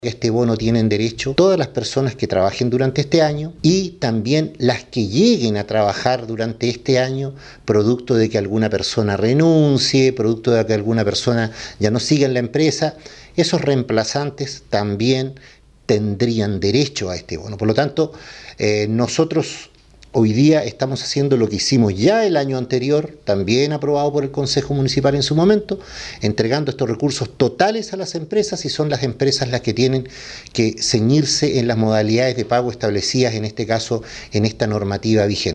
Este bono tienen derecho todas las personas que trabajen durante este año y también las que lleguen a trabajar durante este año, producto de que alguna persona renuncie, producto de que alguna persona ya no siga en la empresa. Esos reemplazantes también tendrían derecho a este bono. Por lo tanto, nosotros hoy día estamos haciendo lo que hicimos ya el año anterior, también aprobado por el Consejo Municipal en su momento, entregando estos recursos totales a las empresas, y son las empresas las que tienen que ceñirse en las modalidades de pago establecidas, en este caso, en esta normativa vigente.